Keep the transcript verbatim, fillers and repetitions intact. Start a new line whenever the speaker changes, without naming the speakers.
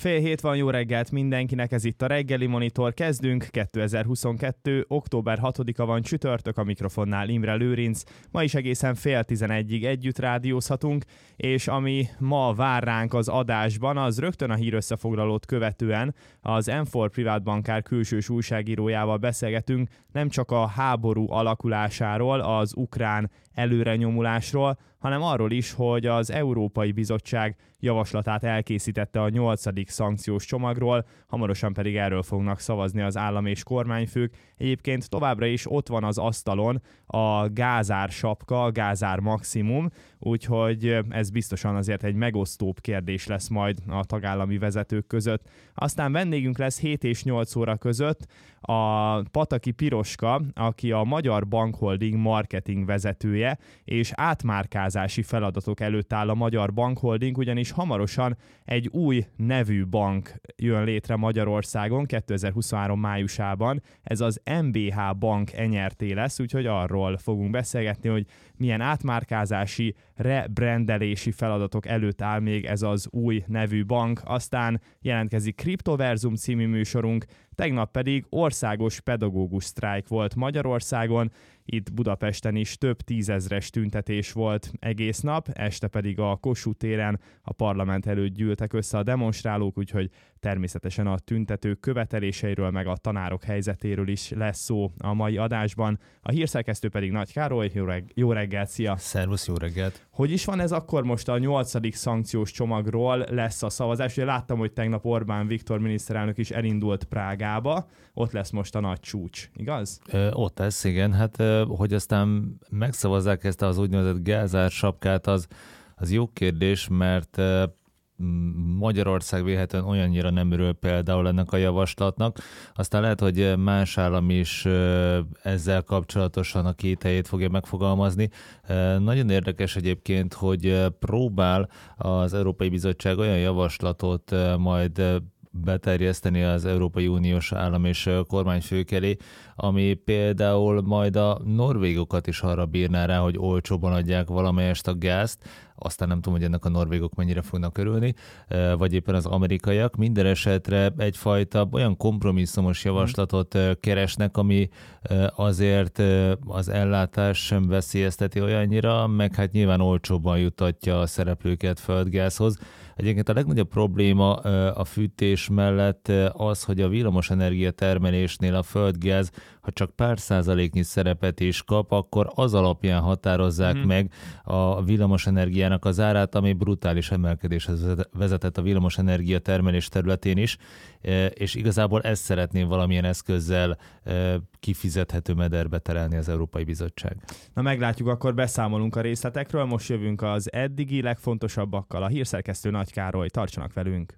Fél hét van, jó reggelt mindenkinek, ez itt a Reggeli Monitor, kezdünk, kétezer-huszonkettő. október hatodika van, csütörtök, a mikrofonnál Imre Lőrinc. Ma is egészen fél tizenegyig együtt rádiózhatunk, és ami ma vár ránk az adásban, az rögtön a hírösszefoglalót követően az em négy Privát Bankár külsős újságírójával beszélgetünk nem csak a háború alakulásáról, az ukrán előrenyomulásról, hanem arról is, hogy az Európai Bizottság javaslatát elkészítette a nyolcadik szankciós csomagról, hamarosan pedig erről fognak szavazni az állam és kormányfők. Egyébként továbbra is ott van az asztalon a gázár sapka, a gázár maximum, úgyhogy ez biztosan azért egy megosztóbb kérdés lesz majd a tagállami vezetők között. Aztán vendégünk lesz hét és nyolc óra között a Pataki Piroska, aki a Magyar Bankholding marketing vezetője, és átmárkázási feladatok előtt áll a Magyar Bankholding, ugyanis hamarosan egy új nevű bank jön létre Magyarországon kétezer-huszonhárom májusában. Ez az em bé há Bank Enyerté lesz, úgyhogy arról fogunk beszélgetni, hogy milyen átmárkázási, rebrandelési feladatok előtt áll még ez az új nevű bank. Aztán jelentkezik Kriptoverzum című műsorunk, tegnap pedig országos pedagógus sztrájk volt Magyarországon, itt Budapesten is több tízezres tüntetés volt egész nap, este pedig a Kossuth téren a parlament előtt gyűltek össze a demonstrálók, úgyhogy természetesen a tüntetők követeléseiről meg a tanárok helyzetéről is lesz szó a mai adásban. A hírszerkesztő pedig Nagy Károly, jó, reg- jó reggelt, szia!
Szervusz, jó reggelt!
Hogy is van ez akkor most a nyolcadik szankciós csomagról lesz a szavazás? Ugye láttam, hogy tegnap Orbán Viktor miniszterelnök is elindult Prágába, ott lesz most a nagy csúcs, igaz?
Ö, ott lesz, igen, hát ö, hogy aztán megszavazzák ezt az úgynevezett gázár sapkát, az, az jó kérdés, mert ö, Magyarország véletlenül olyannyira nem örül például ennek a javaslatnak. Aztán lehet, hogy más állam is ezzel kapcsolatosan a kételyét fogja megfogalmazni. Nagyon érdekes egyébként, hogy próbál az Európai Bizottság olyan javaslatot majd beterjeszteni az Európai Uniós állam és kormányfők elé, ami például majd a norvégokat is arra bírná rá, hogy olcsóban adják valamelyest a gázt, aztán nem tudom, hogy ennek a norvégok mennyire fognak örülni, vagy éppen az amerikaiak. Minden esetre egyfajta olyan kompromisszumos javaslatot keresnek, ami azért az ellátás sem veszélyezteti olyannyira, meg hát nyilván olcsóbban jutatja a szereplőket földgázhoz. Egyébként a legnagyobb probléma a fűtés mellett az, hogy a villamosenergia termelésnél a földgáz, ha csak pár százaléknyi szerepet is kap, akkor az alapján határozzák mm. meg a villamosenergiának az árát, ami brutális emelkedéshez vezetett a villamosenergia termelés területén is, és igazából ezt szeretném valamilyen eszközzel kifizethető mederbe terelni az Európai Bizottság.
Na meglátjuk, akkor beszámolunk a részletekről, most jövünk az eddigi legfontosabbakkal. A hírszerkesztő Nagy Károly, tartsanak velünk!